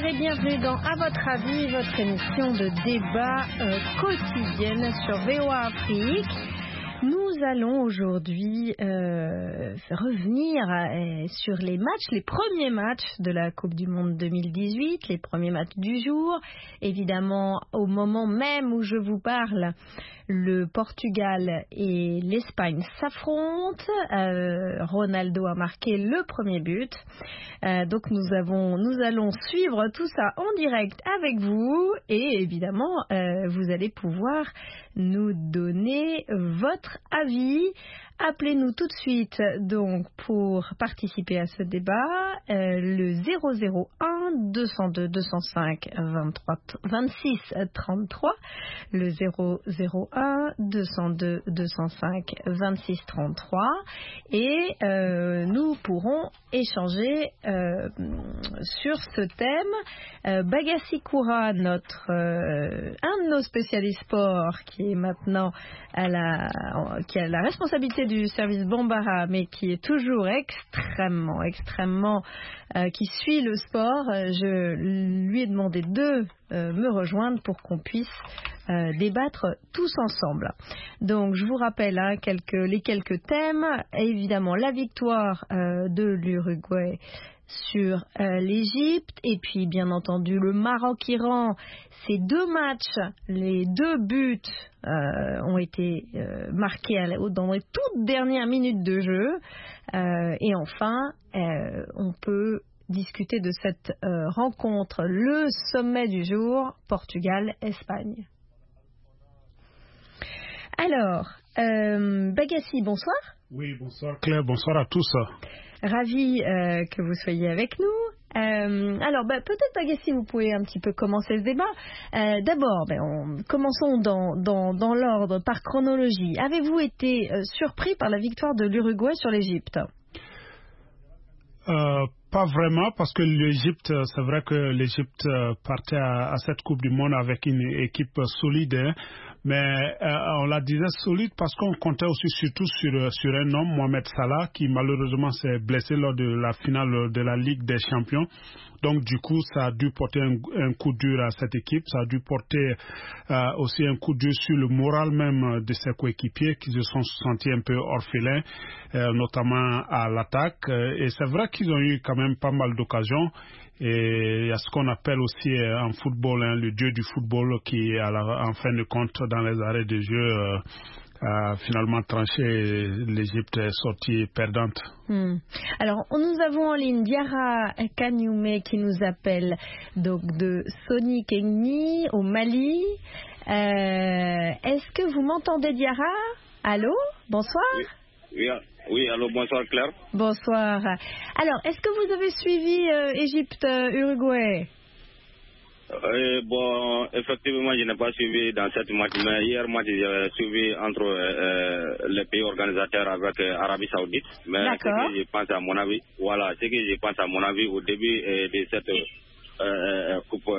et bienvenue dans À votre avis, votre émission de débat quotidienne sur VOA Afrique. Nous allons aujourd'hui revenir sur les matchs, les premiers matchs de la Coupe du Monde 2018, les premiers matchs du jour. Évidemment, au moment même où je vous parle, le Portugal et l'Espagne s'affrontent. Ronaldo a marqué le premier but. Donc nous allons suivre tout ça en direct avec vous et évidemment vous allez pouvoir nous donner votre avis. Appelez-nous tout de suite donc pour participer à ce débat, le 001 202 205 23 26 33, le 001 202 205 26 33 et nous pourrons échanger sur ce thème. Bagassi Koura, un de nos spécialistes sport qui est maintenant qui a la responsabilité du service Bambara, mais qui est toujours extrêmement, qui suit le sport. Je lui ai demandé de me rejoindre pour qu'on puisse débattre tous ensemble. Donc je vous rappelle les quelques thèmes. Évidemment la victoire de l'Uruguay sur l'Égypte et puis bien entendu le Maroc-Iran. Ces deux matchs, les deux buts ont été marqués dans les toutes dernières minutes de jeu et enfin on peut discuter de cette rencontre, le sommet du jour, Portugal-Espagne. Alors, Bagassi, bonsoir. Oui, bonsoir Claire, bonsoir à tous. Ravi que vous soyez avec nous. Alors, peut-être Bagassi, vous pouvez un petit peu commencer ce débat. D'abord, commençons dans l'ordre, par chronologie. Avez-vous été surpris par la victoire de l'Uruguay sur l'Égypte ? Pas vraiment, parce que l'Égypte, c'est vrai que l'Égypte partait à cette Coupe du Monde avec une équipe solide, hein, mais on la disait solide parce qu'on comptait aussi surtout sur un homme, Mohamed Salah, qui malheureusement s'est blessé lors de la finale de la Ligue des Champions. Donc du coup, ça a dû porter un coup dur à cette équipe, ça a dû porter aussi un coup dur sur le moral même de ses coéquipiers qui se sont sentis un peu orphelins, notamment à l'attaque. Et c'est vrai qu'ils ont eu quand même pas mal d'occasions. Et il y a ce qu'on appelle aussi en football, le dieu du football qui, en fin de compte, dans les arrêts de jeu, a finalement tranché. L'Égypte est sortie perdante. Alors, nous avons en ligne Diarra Kanyume qui nous appelle donc de Soni Kengni au Mali. Est-ce que vous m'entendez, Diarra ? Allô ? Bonsoir ? Oui, allô, bonsoir Claire. Bonsoir. Alors, est-ce que vous avez suivi Égypte-Uruguay ? Bon, effectivement, je n'ai pas suivi dans cette match, mais hier match, j'ai suivi entre les pays organisateurs avec Arabie Saoudite. Mais ce que je pense à mon avis, au début de cette Coupe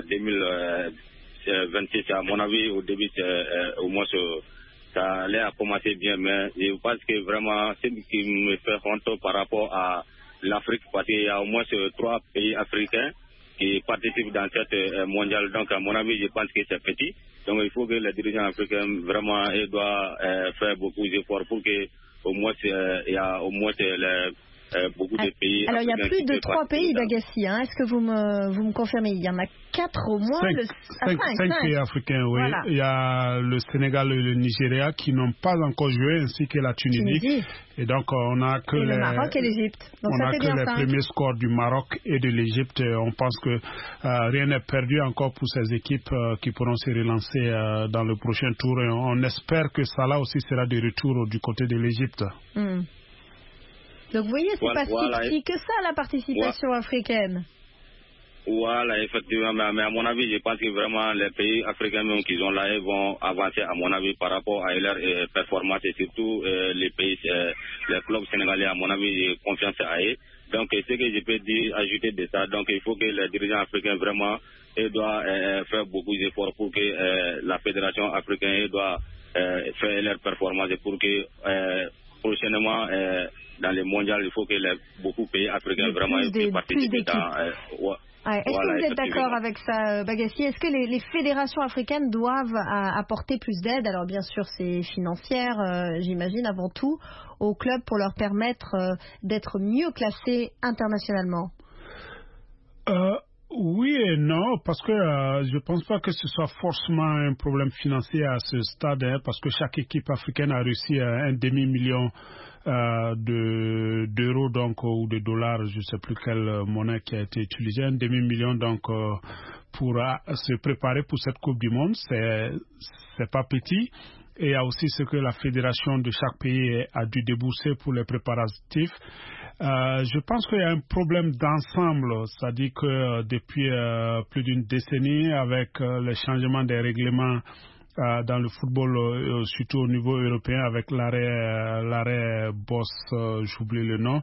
2026, à mon avis, au début, au moins ça allait commencer bien, mais je pense que vraiment, ce qui me fait honte par rapport à l'Afrique, parce qu'il y a au moins 3 pays africains qui participent dans cette mondiale. Donc, à mon avis, je pense que c'est petit. Donc, il faut que les dirigeants africains, vraiment, doivent faire beaucoup d'efforts pour que, au moins, il y a au moins beaucoup de pays. Alors, il y a plus de 3 pays, Bagassi. Est-ce que vous me confirmez ? Il y en a 4 au moins. 5 pays africains, oui. Voilà. Il y a le Sénégal et le Nigeria qui n'ont pas encore joué, ainsi que la Tunisie. Et donc, on a que le Maroc et l'Égypte. Donc, on a que les premiers scores du Maroc et de l'Égypte. On pense que rien n'est perdu encore pour ces équipes qui pourront se relancer dans le prochain tour. Et on espère que Salah aussi sera de retour du côté de l'Égypte. Donc, vous voyez, c'est pas si petit que ça, la participation africaine. Voilà, effectivement, mais à mon avis, je pense que vraiment les pays africains même qui sont là, ils vont avancer, à mon avis, par rapport à leur performance et surtout les pays, les clubs sénégalais, à mon avis, j'ai confiance à eux. Donc, ce que je peux ajouter de ça, donc il faut que les dirigeants africains vraiment doivent faire beaucoup d'efforts pour que la fédération africaine doit faire leur performance et pour que prochainement dans les mondiales, il faut que beaucoup de pays africains vraiment participent dans... Ouais. Est-ce que vous êtes d'accord avec ça, Bagassi? Est-ce que les fédérations africaines doivent apporter plus d'aide? Alors bien sûr, c'est financière, j'imagine, avant tout, aux clubs pour leur permettre d'être mieux classés internationalement. Oui et non, parce que je ne pense pas que ce soit forcément un problème financier à ce stade, parce que chaque équipe africaine a réussi un demi-million d'euros donc ou de dollars, je ne sais plus quelle monnaie qui a été utilisée, un demi-million donc pour se préparer pour cette Coupe du Monde, c'est pas petit. Et il y a aussi ce que la fédération de chaque pays a dû débourser pour les préparatifs. Je pense qu'il y a un problème d'ensemble, c'est-à-dire que depuis plus d'une décennie, avec le changement des règlements dans le football, surtout au niveau européen, avec l'arrêt Boss, j'oublie le nom,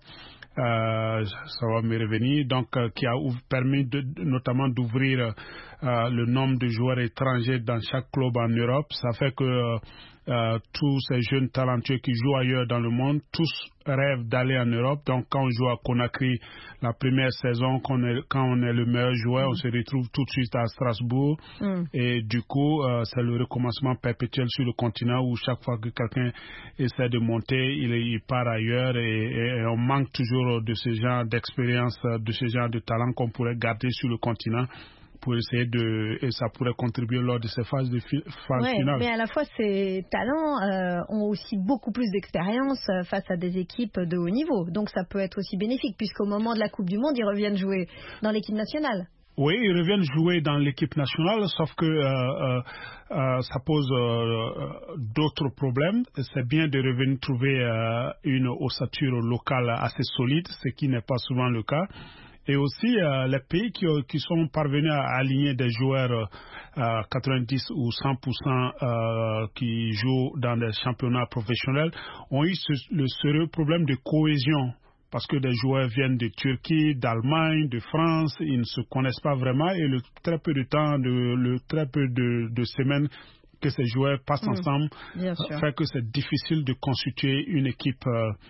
ça va me revenir, donc qui a permis notamment d'ouvrir le nombre de joueurs étrangers dans chaque club en Europe. Ça fait que tous ces jeunes talentueux qui jouent ailleurs dans le monde, tous rêvent d'aller en Europe. Donc quand on joue à Conakry la première saison, quand on est le meilleur joueur, on se retrouve tout de suite à Strasbourg. Et du coup, c'est le recommencement perpétuel sur le continent où chaque fois que quelqu'un essaie de monter, il part ailleurs et on manque toujours de ce genre d'expérience, de ce genre de talent qu'on pourrait garder sur le continent. Pour essayer et ça pourrait contribuer lors de ces phases finales. Mais à la fois, ces talents ont aussi beaucoup plus d'expérience face à des équipes de haut niveau. Donc ça peut être aussi bénéfique, puisqu'au moment de la Coupe du Monde, ils reviennent jouer dans l'équipe nationale. Oui, ils reviennent jouer dans l'équipe nationale, sauf que ça pose d'autres problèmes. C'est bien de revenir trouver une ossature locale assez solide, ce qui n'est pas souvent le cas. Et aussi, les pays qui sont parvenus à aligner des joueurs 90 ou 100% qui jouent dans des championnats professionnels ont eu le sérieux problème de cohésion. Parce que des joueurs viennent de Turquie, d'Allemagne, de France, ils ne se connaissent pas vraiment et le très peu de temps, le très peu de semaines que ces joueurs passent ensemble fait que c'est difficile de constituer une équipe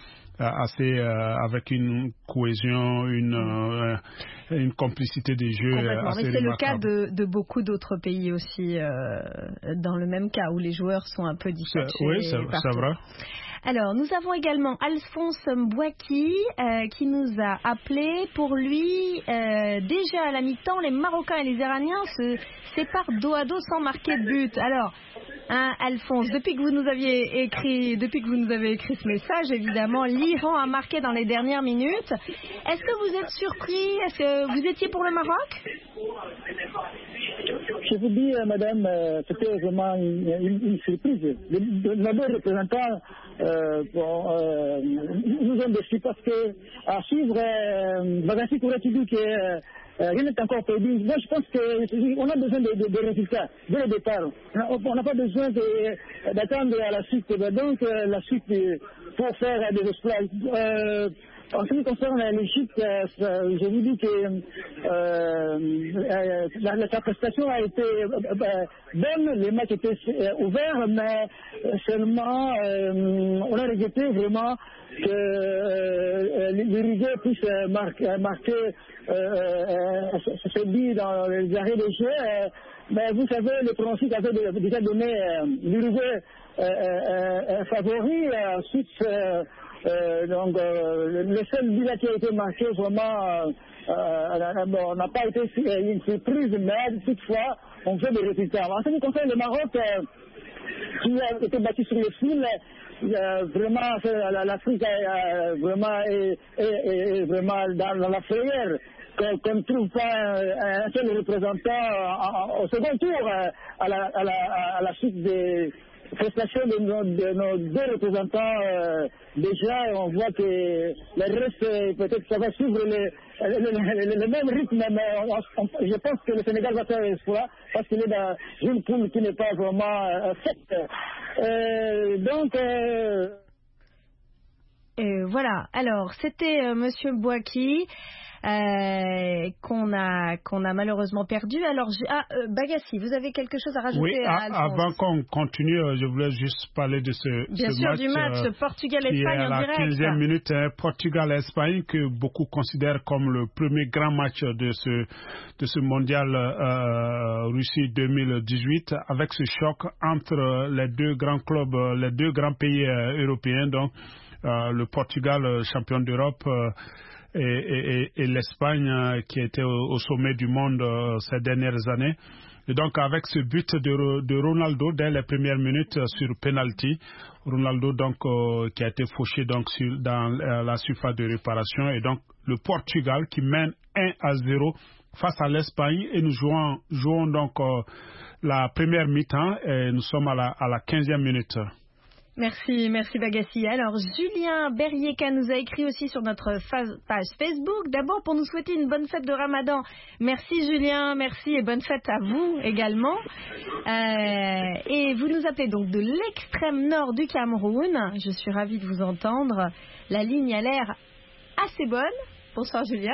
avec une cohésion, une complicité des jeux assez mais c'est remarquable. le cas de beaucoup d'autres pays aussi dans le même cas où les joueurs sont un peu dispatchés. Oui, c'est vrai. Alors, nous avons également Alphonse Mbouaki qui nous a appelé. Pour lui, déjà à la mi-temps, les Marocains et les Iraniens se séparent dos à dos sans marquer de but. Alors, Alphonse, depuis que vous nous avez écrit ce message, évidemment, l'Iran a marqué dans les dernières minutes. Est-ce que vous êtes surpris? Est-ce que vous étiez pour le Maroc? Je vous dis, madame, c'était vraiment une surprise. Nos deux représentants nous ont déçus parce que à suivre, Bagassi Kourati dit que rien n'est encore perdu. Moi, je pense qu'on a besoin de résultats dès le départ. On n'a pas besoin d'attendre à la suite. Donc, la suite pour faire des exploits. En ce qui concerne l'Égypte, je vous dis que sa prestation a été bonne, les matchs étaient ouverts, mais seulement on a regretté vraiment que l'Uruguay puisse marquer ce but dans les arrêts de jeu. Mais vous savez, le pronostic avait déjà donné l'Uruguay favori. Ensuite, donc le seul but qui a été marqué vraiment n'a pas été une surprise, mais toutefois on fait des résultats. En ce qui concerne le Maroc, qui a été battu sur le fil, vraiment l'Afrique vraiment est vraiment dans la frayeur. Qu'on ne trouve pas un seul représentant au second tour à la suite des prestations de nos deux représentants. Déjà, on voit que le reste, peut-être que ça va suivre le même rythme, mais je pense que le Sénégal va faire exploit parce qu'il est dans une poule qui n'est pas vraiment faite. Voilà, alors c'était Monsieur Mbouaki. qu'on a malheureusement perdu. Alors, Bagassi, vous avez quelque chose à rajouter? Oui, avant qu'on continue, je voulais juste parler de ce match. Du match Portugal-Espagne en direct. Qui est à la 15e minute, Portugal-Espagne, que beaucoup considèrent comme le premier grand match de ce mondial Russie 2018, avec ce choc entre les deux grands clubs, les deux grands pays européens, donc le Portugal, champion d'Europe, et l'Espagne qui était au sommet du monde ces dernières années. Et donc avec ce but de Ronaldo dès les premières minutes sur penalty, Ronaldo donc qui a été fauché donc dans la surface de réparation, et donc le Portugal qui mène 1-0 face à l'Espagne, et nous jouons donc la première mi-temps et nous sommes à la 15e minute. Merci Bagassi. Alors, Julien Berrieka nous a écrit aussi sur notre page Facebook. D'abord, pour nous souhaiter une bonne fête de Ramadan. Merci Julien, merci, et bonne fête à vous également. Et vous nous appelez donc de l'extrême nord du Cameroun. Je suis ravie de vous entendre. La ligne a l'air assez bonne. Bonsoir Julien.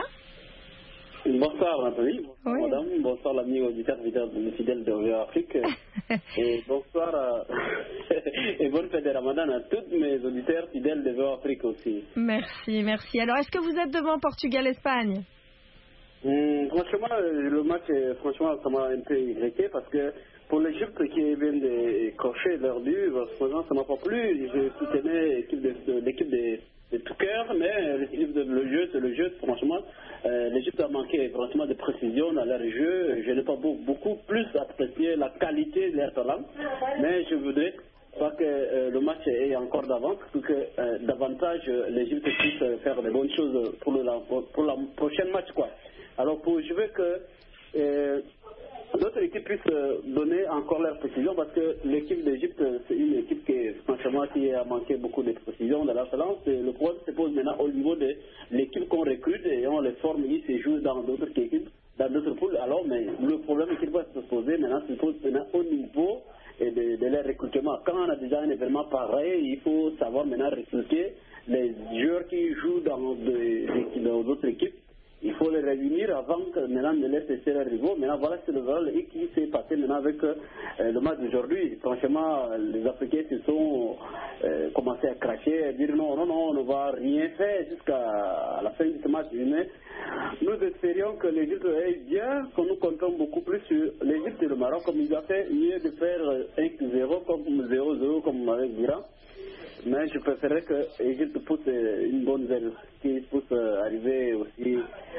Bonsoir Nathalie, bonsoir oui. Madame, bonsoir l'ami auditeur fidèle de VOA Afrique. Et bonsoir et bonne fête de Ramadan à tous mes auditeurs fidèles de VOA Afrique aussi. Merci. Alors, est-ce que vous êtes devant Portugal-Espagne? Franchement, le match, ça m'a un peu irrité parce que pour l'Égypte qui vient de cocher leur but, franchement, ça m'a pas plu. Je soutenais l'équipe de tout cœur, mais le jeu, c'est le jeu, franchement. L'Égypte a manqué franchement de précision dans leur jeu. Je n'ai pas beaucoup plus apprécié la qualité de leur talent, mais je voudrais pas que le match est encore d'avance, pour que davantage l'Égypte puisse faire de bonnes choses pour la prochaine match, quoi. Alors je veux que d'autres équipes puissent donner encore leur précision, parce que l'équipe d'Égypte, c'est une équipe qui a manqué beaucoup de précision dans la talent. Le problème se pose maintenant au niveau de l'équipe qu'on recrute, et on les forme, ils se jouent dans d'autres équipes, dans d'autres poules. Alors, mais le problème qui va se poser maintenant, se pose maintenant au niveau de leur recrutement. Quand on a déjà un événement pareil, il faut savoir maintenant recruter les joueurs qui jouent dans d'autres équipes. Il faut les réunir avant que maintenant de laisser leurs rivaux. Maintenant, voilà ce qui s'est passé maintenant avec le match d'aujourd'hui. Franchement, les Africains se sont commencé à cracher, à dire non, on ne va rien faire jusqu'à la fin de ce match. Mais nous espérions que l'Égypte aille bien, que nous comptons beaucoup plus sur l'Égypte et le Maroc, comme ils ont fait mieux de faire 1-0 comme 0-0 comme avec l'Iran. Mais je préférerais que l'Égypte pousse une bonne zèle, qui puisse arriver aussi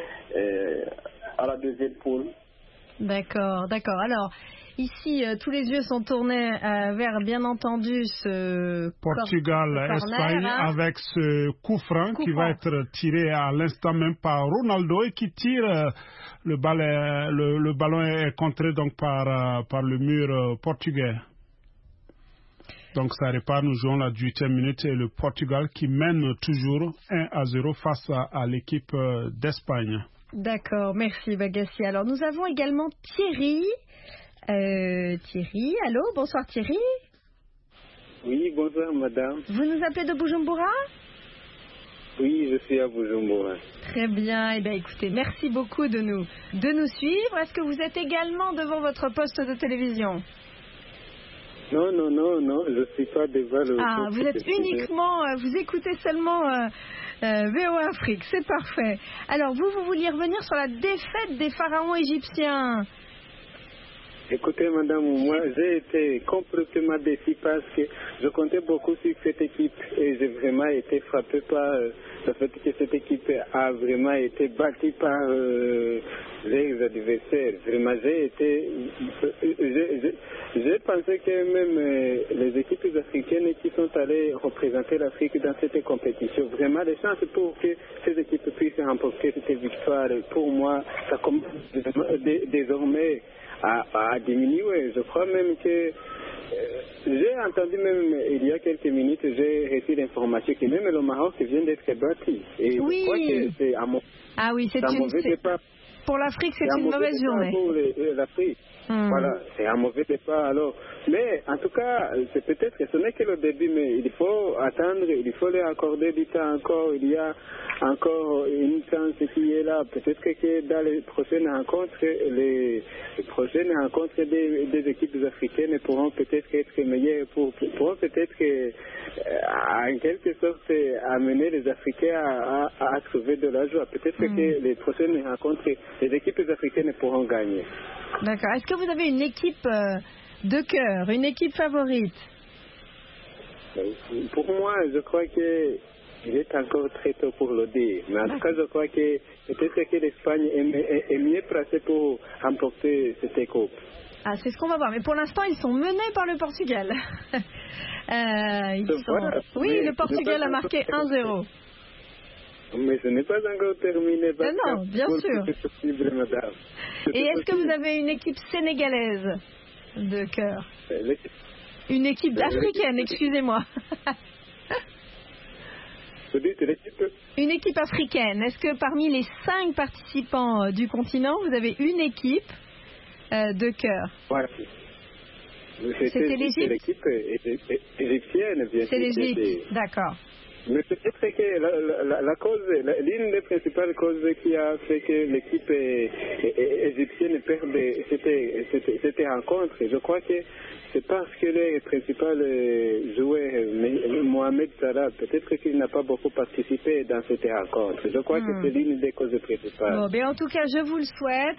à la deuxième poule. D'accord. Alors, ici, tous les yeux sont tournés vers, bien entendu, ce Portugal-Espagne, avec ce coup franc qui va être tiré à l'instant même par Ronaldo, et qui tire le ballon est contré donc par le mur portugais. Donc ça répare, nous jouons la 18e minute, et le Portugal qui mène toujours 1-0 face à l'équipe d'Espagne. D'accord, merci Bagassi. Alors nous avons également Thierry. Thierry, allô, bonsoir Thierry. Oui, bonsoir madame. Vous nous appelez de Bujumbura? Oui, je suis à Bujumbura. Très bien, eh bien écoutez, merci beaucoup de nous suivre. Est-ce que vous êtes également devant votre poste de télévision? Non, je suis pas devant le... Ah, vous êtes uniquement, vous écoutez seulement VOA Afrique, c'est parfait. Alors, vous vouliez revenir sur la défaite des pharaons égyptiens. Écoutez, madame, moi, j'ai été complètement déçu parce que je comptais beaucoup sur cette équipe, et j'ai vraiment été frappé par le fait que cette équipe a vraiment été battue par les adversaires. Vraiment, j'ai pensé que même les équipes africaines qui sont allées représenter l'Afrique dans cette compétition, vraiment, les chances pour que ces équipes puissent remporter cette victoire, pour moi, ça commence désormais à diminuer. Je crois même que j'ai entendu même il y a quelques minutes, j'ai reçu l'information que même le Maroc vient d'être battu. Et oui. je crois que c'est un mauvais départ. pour l'Afrique, c'est une mauvaise journée. Pour l'Afrique. Voilà, c'est un mauvais départ alors. Mais en tout cas, c'est peut-être que ce n'est que le début, mais il faut attendre, il faut leur accorder du temps encore. Il y a encore une chance qui est là. Peut-être que dans les prochaines rencontres, des équipes africaines pourront peut-être être meilleures, pourront peut-être que, en quelque sorte amener les Africains à trouver de la joie. Peut-être que les prochaines rencontres, les équipes africaines pourront gagner. D'accord. Est-ce que vous avez une équipe de cœur, une équipe favorite? Pour moi, je crois qu'il est encore très tôt pour le dire. Mais en tout cas, je crois que peut-être que l'Espagne est mieux placée pour remporter cette coupe. Ah, c'est ce qu'on va voir. Mais pour l'instant, ils sont menés par le Portugal. Oui, le Portugal a marqué 1-0. Mais ce n'est pas encore terminé. Non, bien sûr. Possible, madame. Et est-ce que vous avez une équipe sénégalaise de cœur? Une équipe africaine, excusez-moi. Une équipe africaine. Est-ce que parmi les 5 participants du continent, vous avez une équipe de cœur? Voilà. C'était l'Égypte? C'est l'équipe égyptienne, bien sûr. C'est l'Égypte, d'accord. Mais peut-être que l'une des principales causes qui a fait que l'équipe égyptienne perde cette rencontre, je crois que c'est parce que le principal joueur, Mohamed Salah, peut-être qu'il n'a pas beaucoup participé dans cette rencontre. Je crois que c'est l'une des causes principales. Bon, mais en tout cas, je vous le souhaite.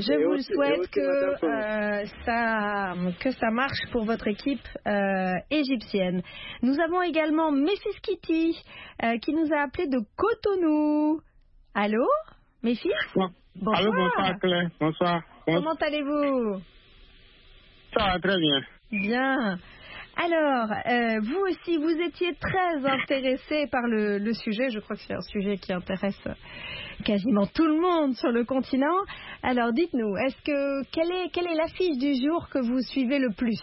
Que ça marche pour votre équipe égyptienne. Nous avons également Memphis Kitty qui nous a appelé de Cotonou. Allô, Memphis? Bonsoir. Allô, bonsoir Claire. Bonsoir. Comment allez-vous? Ça va très bien. Bien. Alors, vous aussi, vous étiez très intéressé par le sujet. Je crois que c'est un sujet qui intéresse quasiment tout le monde sur le continent. Alors, dites-nous, quelle est l'affiche du jour que vous suivez le plus?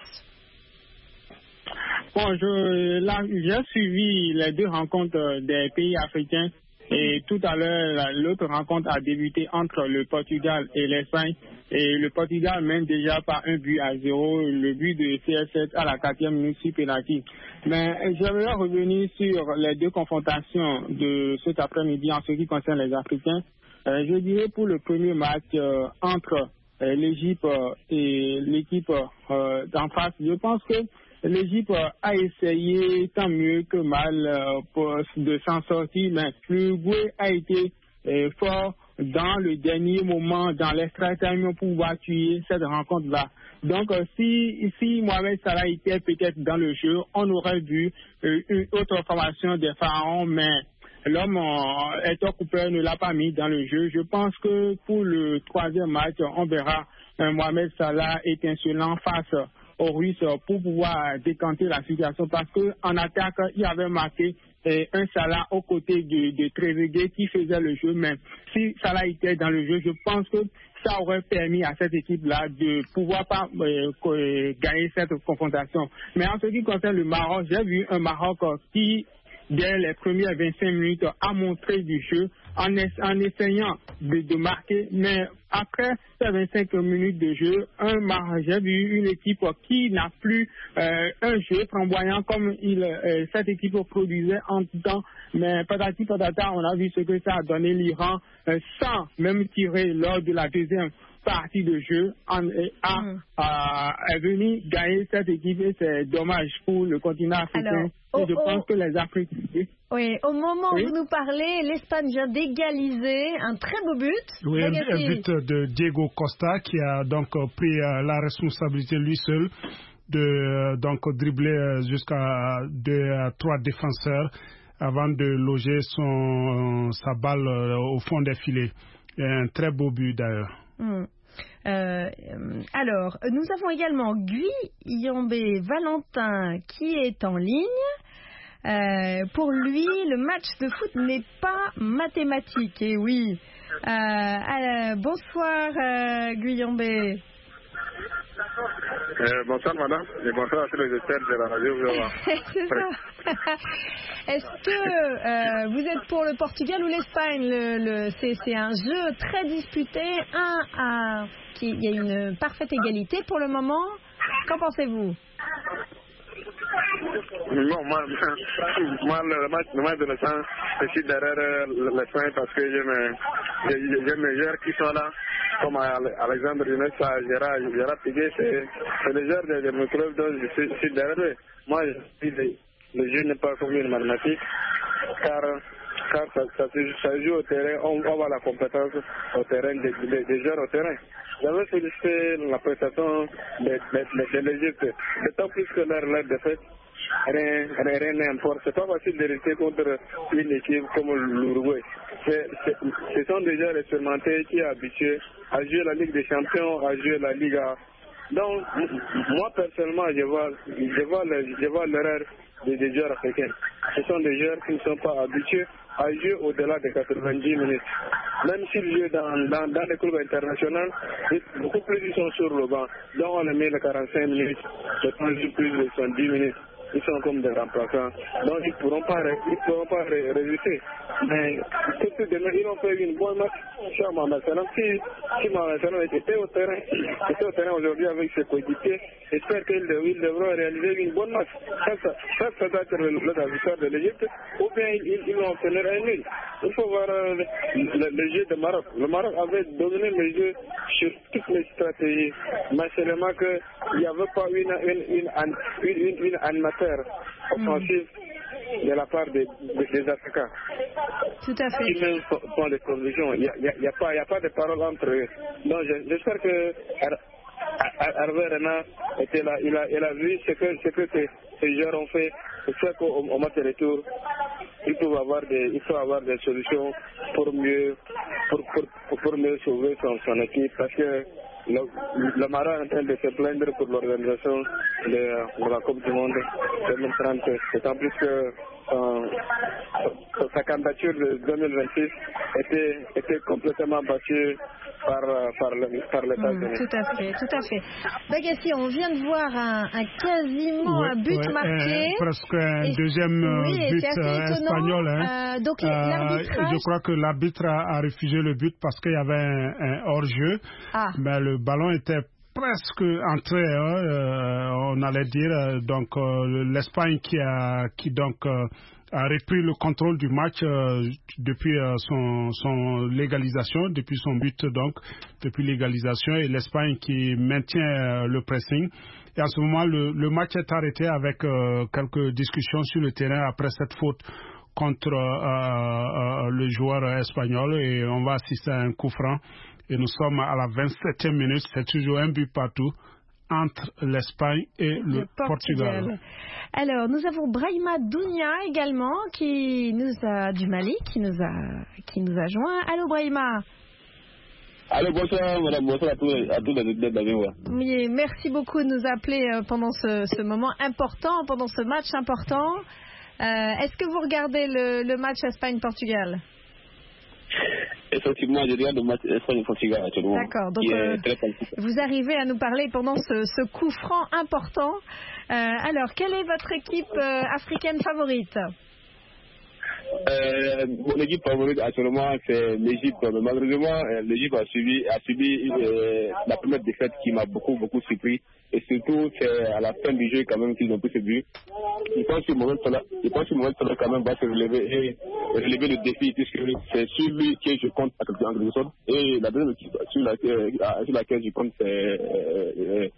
Bon, j'ai suivi les 2 rencontres des pays africains. Et tout à l'heure, l'autre rencontre a débuté entre le Portugal et l'Espagne. Et le Portugal mène déjà par 1-0, le but de CR7 à la 4e minute sur penalty. Mais j'aimerais revenir sur les 2 confrontations de cet après-midi en ce qui concerne les Africains. Je dirais pour le premier match entre l'Égypte et l'équipe d'en face, je pense que l'Égypte a essayé tant mieux que mal de s'en sortir, mais l'Uruguay a été fort dans le dernier moment, dans l'extra time pour pouvoir tuer cette rencontre-là. Donc, si Mohamed Salah était peut-être dans le jeu, on aurait vu une autre formation des Pharaons, mais l'homme, Hector Cooper, ne l'a pas mis dans le jeu. Je pense que pour le 3e match, on verra Mohamed Salah étincelant face aux Russes pour pouvoir décanter la situation, parce qu'en attaque, il avait marqué un Salah aux côtés de Trezeguet qui faisait le jeu. Mais si Salah était dans le jeu, je pense que ça aurait permis à cette équipe-là de pouvoir pas gagner cette confrontation. Mais en ce qui concerne le Maroc, j'ai vu un Maroc qui, dès les premières 25 minutes, a montré du jeu en essayant de marquer, mais après ces 25 minutes de jeu, j'ai vu une équipe qui n'a plus un jeu flamboyant comme cette équipe produisait en tout temps, mais patati patata, on a vu ce que ça a donné. L'Iran, sans même tirer lors de la deuxième partie de jeu, est venu gagner cette équipe, et c'est dommage pour le continent africain. Je pense que les Africains... Oui, au moment où vous nous parlez, l'Espagne vient d'égaliser un très beau but. Oui, un but de Diego Costa qui a donc pris la responsabilité lui seul de dribbler jusqu'à 2 à 3 défenseurs avant de loger sa balle au fond des filets. Un très beau but d'ailleurs. Alors, nous avons également Guillaume Valentin qui est en ligne. Pour lui, le match de foot n'est pas mathématique. Et oui. Bonsoir, Guillaume. Bonsoir madame, et bonsoir à tous les auditeurs de la radio. C'est ça. Est-ce que vous êtes pour le Portugal ou l'Espagne? C'est un jeu très disputé, il y a une parfaite égalité pour le moment. Qu'en pensez-vous? Non, moi le match de l'instant, je suis derrière l'Espagne parce que j'aime les joueurs qui sont là, comme Alexandre Dunessa, Gérard Piqué, c'est les joueurs de mon club dont je suis derrière eux. Moi, je dis le jeu n'est pas comme une mathématique, car ça joue au terrain, on voit la compétence au terrain, des joueurs au terrain. J'avais félicité la prestation de l'Égypte, d'autant plus que leur défaite, rien n'importe. C'est pas facile de rester contre une équipe comme l'Uruguay. Ce sont des joueurs expérimentés qui sont habitués à jouer la Ligue des Champions, à jouer la Liga. Donc, moi personnellement, je vois l'erreur des joueurs africains. Ce sont des joueurs qui ne sont pas habitués à jouer au-delà de 90 minutes. Même s'ils jouent dans les clubs internationaux, beaucoup plus ils sont sur le banc. Donc on les met les 45 minutes, les 30 plus de 70 minutes. Ils sont comme des remplaçants. Donc ils ne pourront pas résister. Mais tout de même, ils ont fait une bonne match sur Mohamed Salah. Si Mohamed Salah était au terrain aujourd'hui avec ses coéquipiers, j'espère qu'ils devront réaliser une bonne match. Ça doit être la victoire de l'Égypte, ou bien ils vont obtenir un nul. Il faut voir le jeu de Maroc. Le Maroc avait dominé le jeu sur toutes les stratégies. Mais seulement qu'il n'y avait pas une animateur offensif de la part des attaquants. Tout à fait. Qui même font des provisions. Il n'y a pas de parole entre eux. Donc j'espère que Hervé Renard était là. Il a vu ce que ces joueurs ont fait. J'espère qu'au match de retour, il faut avoir des solutions pour mieux sauver son équipe, parce que le Maroc est en train de se plaindre pour l'organisation de la Coupe du Monde 2030. D'autant plus que sa candidature de 2026 était complètement battue par l'État-Unis. Tout à fait. Bagassi, on vient de voir un but marqué. Presque un deuxième but espagnol. Donc l'arbitrage... Je crois que l'arbitre a refusé le but parce qu'il y avait un hors-jeu. Mais le ballon était presque entré, on allait dire. Donc l'Espagne qui a repris le contrôle du match depuis son légalisation, depuis son but, donc depuis l'égalisation, et l'Espagne qui maintient le pressing. Et en ce moment, le match est arrêté avec quelques discussions sur le terrain après cette faute contre le joueur espagnol, et on va assister à un coup franc. Et nous sommes à la 27e minute, c'est toujours un but partout entre l'Espagne et le Portugal. Alors, nous avons Brahima Dounia également, du Mali, qui nous a joint. Allô, Brahima. Allô, bonsoir, madame, bonsoir à tous les auditeurs d'Aviva. Oui, merci beaucoup de nous appeler pendant ce moment important, pendant ce match important. Est-ce que vous regardez le match Espagne-Portugal? Effectivement, je regarde le match Espagne-Portugal actuellement. D'accord, donc vous arrivez à nous parler pendant ce coup franc important. Alors, quelle est votre équipe africaine favorite? Mon équipe favorite actuellement c'est l'Égypte, mais malheureusement l'Égypte a subi la première défaite qui m'a beaucoup surpris, et surtout c'est à la fin du jeu quand même qu'ils ont pris ce but. Je pense que Mohamed Salah quand même va se relever le défi, puisque c'est sur lui que je compte en quelque sorte, et la deuxième équipe sur laquelle je compte c'est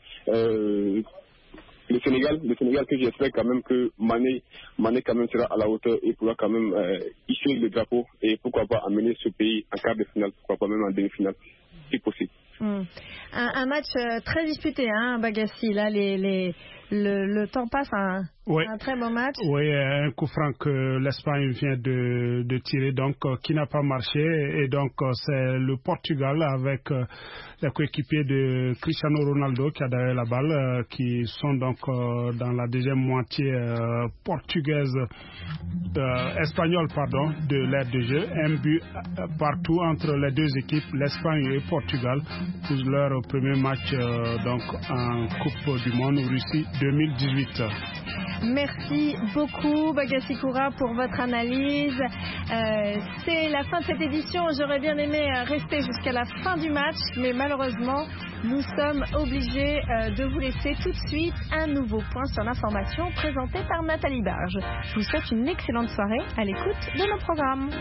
le Sénégal que j'espère quand même que Mané quand même sera à la hauteur et pourra quand même hisser le drapeau, et pourquoi pas amener ce pays en quart de finale, pourquoi pas même en demi-finale, si possible. Un match très disputé, Bagassi. Là, le temps passe. Un très bon match. Oui, un coup franc que l'Espagne vient de tirer, donc qui n'a pas marché, et donc c'est le Portugal avec les coéquipiers de Cristiano Ronaldo qui a derrière la balle, qui sont donc dans la deuxième moitié espagnole de l'aire de jeu. Un but partout entre les deux équipes, l'Espagne et et Portugal pour leur premier match donc en Coupe du Monde Russie 2018. Merci beaucoup Bagassi Koura pour votre analyse. C'est la fin de cette édition. J'aurais bien aimé rester jusqu'à la fin du match, mais malheureusement, nous sommes obligés de vous laisser tout de suite un nouveau point sur l'information présenté par Nathalie Barge. Je vous souhaite une excellente soirée à l'écoute de nos programmes.